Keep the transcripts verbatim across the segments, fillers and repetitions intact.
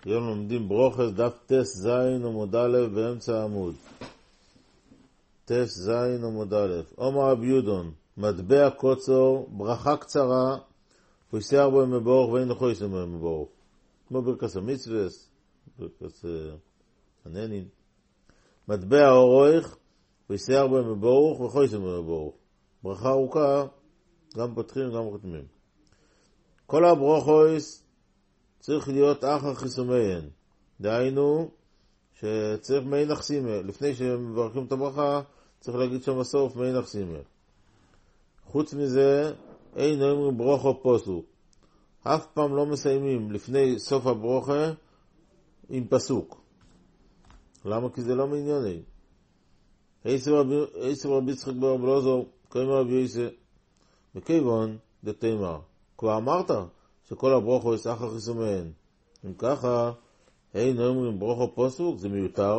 היום לומדים ברוכס דף תס זין עמוד א' באמצע העמוד. תס זין עמוד א'. אומר רבי יודון, מטבע קוצור, ברכה קצרה, ויסער בו מבורך ואין לכו יסער בו מבורך. כמו ברכס המצווס, ברכס הננין. מטבע אורך, ויסער בו מבורך וכו יסער בו מבורך. ברכה ארוכה, גם פותחים וגם חותמים. כל הברוכויס צריך להיות אחר חיסומיין. דהיינו, שצריך מי נחסימה. לפני שמברכים את הברכה, צריך להגיד שם בסוף מי נחסימה. חוץ מזה, אין אומרים ברוכו פוסוק. אף פעם לא מסיימים לפני סוף הברוכה עם פסוק. למה? כי זה לא מענייני. איסר רבי יצחק בר רבי אלעזר, קיימא רבי יוסי, וכיוון דתימא. כבר אמרת שכל הברוכו יש אחר חיסומיין. אם ככה, אין אומרים ברוכו פסוק, זה מיותר.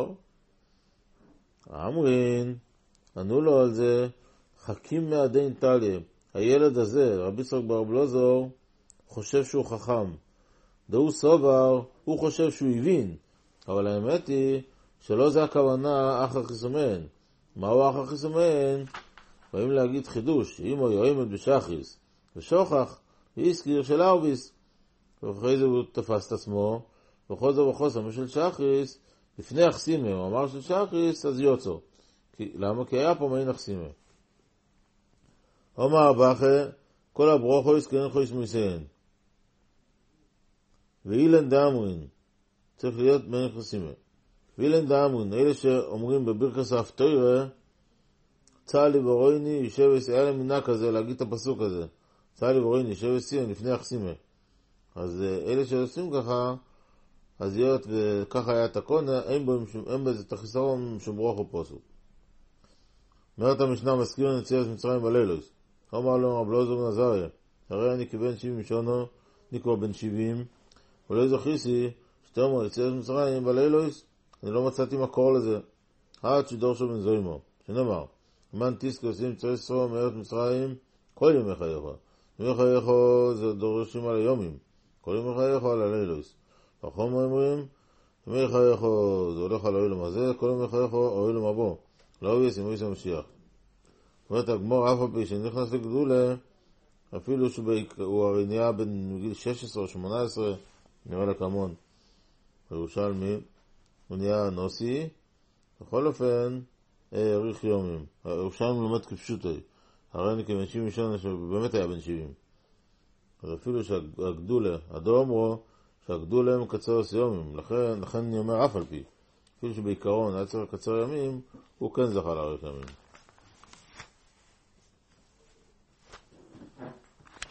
אמרין, ענו לו על זה, חכים מהדין טליה. הילד הזה, רבי יצחק בר רבי אלעזר, חושב שהוא חכם. דהו סובר, הוא חושב שהוא הבין. אבל האמת היא שלא זה הכוונה אחר חיסומיין. מהו אחר חיסומיין? באים להגיד חידוש, אם הוא יועמד בשחריס ושוכח, והזכיר של ארביס. ואחרי זה הוא תפס את עצמו, וכל זה בחוסם של שחריס, לפני החסימה, הוא אמר של שחריס, אז יוצא. כי, למה? כי היה פה מעין החסימה. אומר הבחה, כל הברוכו יסכן חויס מויסיין. ואילן דאמרין, צריך להיות מעין חסימה. ואילן דאמרין, אלה שאומרים בברכס ההפטוירה, צהלי ורויני, יושב וסיעה למינה כזה, להגיד את הפסוק הזה. צהלי ורויני, יושב וסיעה, לפני החסימה. אז אלה שעושים ככה, אז להיות וככה היה תקונה, אין בזה תחיסרון שום ברוך ופוסוק. אומרת המשנה, מזכיר לנציאת מצרים בלילוס. אמר לו רבי אלעזר בן עזריה, הרי אני כבן שבעים שונו, אני כבר בן שבעים, ולא זכיסי, שאתה אומר לנציאת מצרים בלילוס, אני לא מצאתי מקור לזה. עד שדורשו בן זוימו, שנאמר, מן תיסקו עושים מצרי ישראל מארץ מצרים, כל ימי חייך. ימי חייך זה דורשים על היומים. כל ימי חייך על הלילוס. החום אומרים, ימי חייך זה הולך על האוילם הזה, כל ימי חייך האוילם הבא. לא יש ימי המשיח. אומרת הגמור אף על פי שנכנס לגדולה, אפילו שהוא הרי נהיה בין גיל שש עשרה או שמונה עשרה, נראה לכמון. ירושלמי, הוא נהיה נוסי, בכל אופן, העריך יומים. ירושלמי לומד כפשוטי. הרי אני כבן שבעים שנה שבאמת היה בן שבעים. אז אפילו שהגדולה, הדור אמרו, שהגדולה הם קצר יומים. לכן, לכן אני אומר אף על פי. אפילו שבעיקרון היה צריך לקצר ימים, הוא כן זכה להאריך ימים.